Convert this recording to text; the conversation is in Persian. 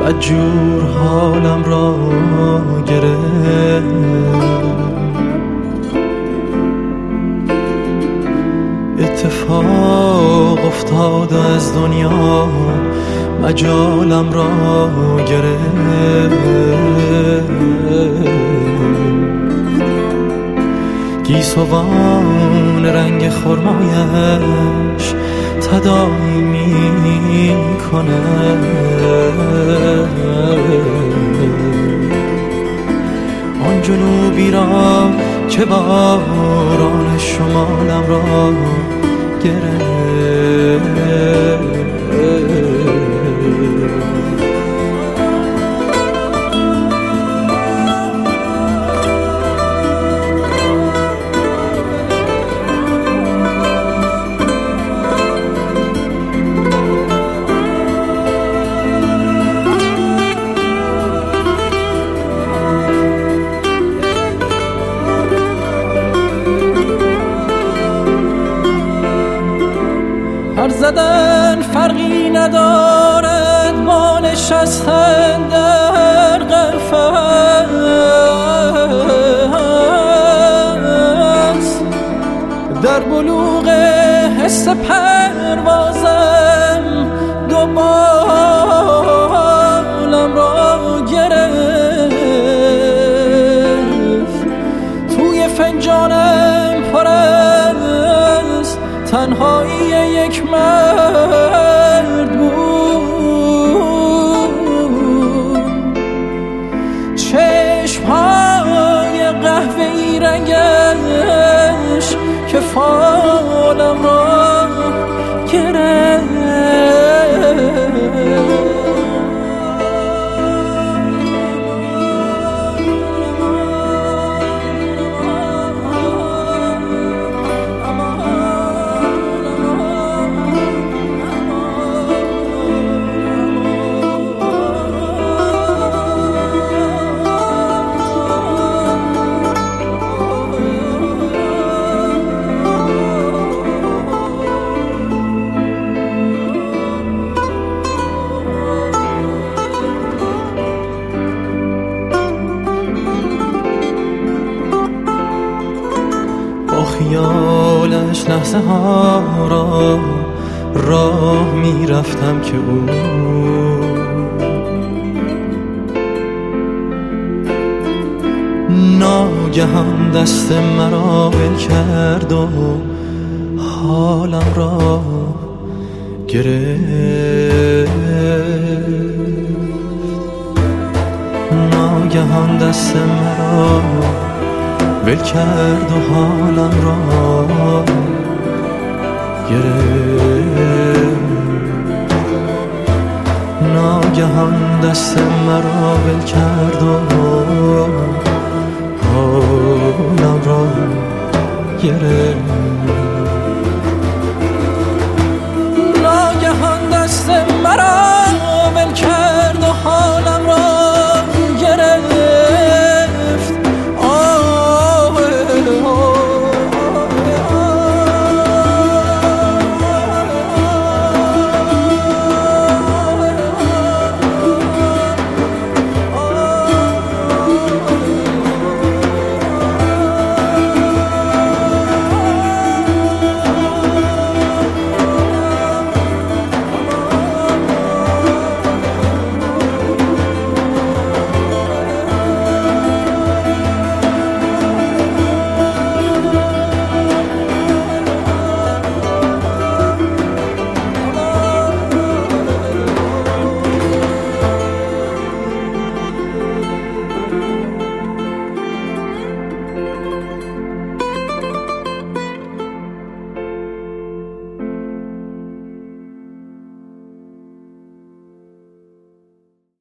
بدجور حالم را گرفت. اتفاق افتاد از دنیا مجالم را گرفت. گیسوان رنگ خرمایش تداعی می کند. آن جنوبی را که باران شمالم را گرفت. هر زدن فرقی ندارد با نشستن در قفس. در بلوغ حس پروازم دو بالم را گرفت. توی فنجانم پر از تنهایی یک مرد بود. چشم‌های قهوه‌ای رنگش که فالم را گرفت. خیالش لحظه ها را راه می رفتم که او ناگهان دست مرا ول کرد و حالم را گرفت. ناگهان دست مرا ول کرد و حالم را گرفت. ناگهان دست مرا ول کرد و حالم را گرفت.